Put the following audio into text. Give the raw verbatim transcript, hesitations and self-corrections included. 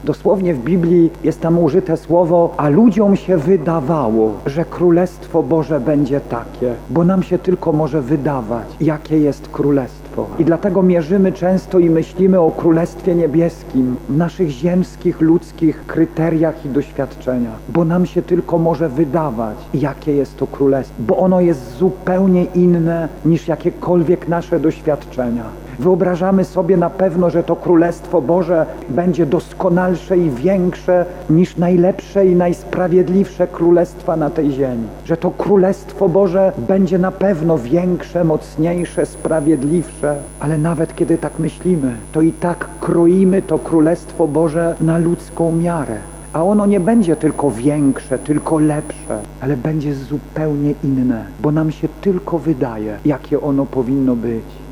Dosłownie w Biblii jest tam użyte słowo, a ludziom się wydawało, że Królestwo Boże będzie takie, bo nam się tylko może wydawać, jakie jest Królestwo. I dlatego mierzymy często i myślimy o Królestwie Niebieskim w naszych ziemskich, ludzkich kryteriach i doświadczeniach, bo nam się tylko może wydawać, jakie jest to Królestwo, bo ono jest zupełnie inne niż jakiekolwiek nasze doświadczenia. Wyobrażamy sobie na pewno, że to Królestwo Boże będzie doskonalsze i większe niż najlepsze i najsprawiedliwsze królestwa na tej ziemi. Że to Królestwo Boże będzie na pewno większe, mocniejsze, sprawiedliwsze. Ale nawet kiedy tak myślimy, to i tak kroimy to Królestwo Boże na ludzką miarę. A ono nie będzie tylko większe, tylko lepsze, ale będzie zupełnie inne, bo nam się tylko wydaje, jakie ono powinno być.